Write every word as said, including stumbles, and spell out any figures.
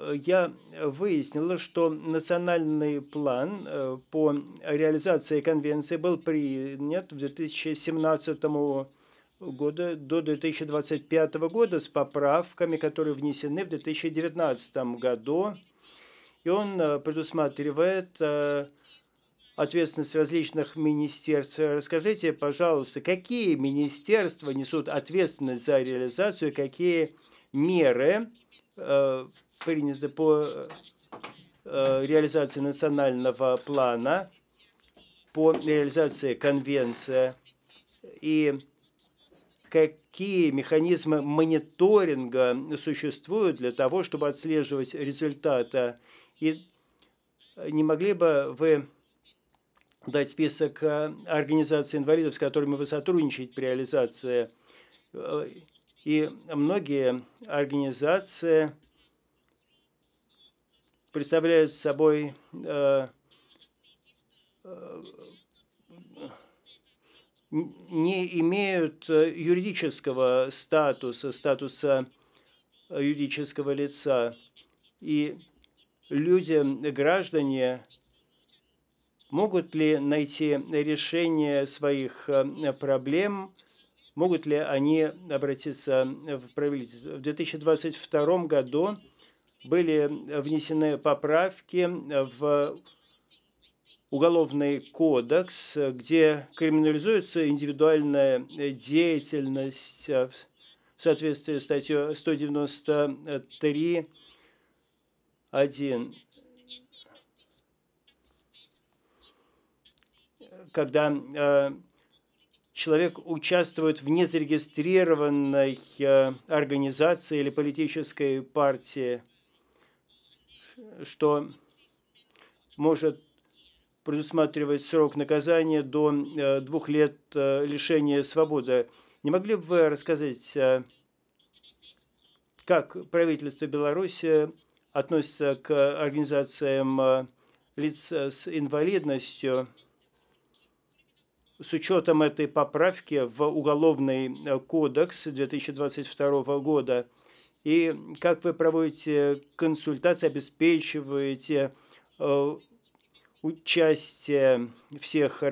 э, я выяснила, что национальный план э, по реализации конвенции был принят в две тысячи семнадцатом года до две тысячи двадцать пятого года с поправками, которые внесены в две тысячи девятнадцатом году. И он э, предусматривает э, ответственность различных министерств. Расскажите, пожалуйста, какие министерства несут ответственность за реализацию, какие меры э, приняты по э, реализации национального плана, по реализации конвенции и какие механизмы мониторинга существуют для того, чтобы отслеживать результаты. И не могли бы вы дать список э, организаций инвалидов, с которыми вы сотрудничаете при реализации? Э, И многие организации представляют собой э, э, не имеют э, юридического статуса, статуса э, юридического лица. И люди, граждане, могут ли найти решение своих э, проблем, могут ли они обратиться в правительство? В две тысячи двадцать втором году были внесены поправки в Уголовный кодекс, где криминализуется индивидуальная деятельность в соответствии с статьей сто девяносто три один, когда э, человек участвует в незарегистрированной э, организации или политической партии, что может предусматривать срок наказания до э, двух лет э, лишения свободы. Не могли бы вы рассказать, э, как правительство Беларуси относится к организациям э, лиц э, с инвалидностью с учетом этой поправки в Уголовный э, кодекс две тысячи двадцать второго года? И как вы проводите консультации, обеспечиваете э, участие всех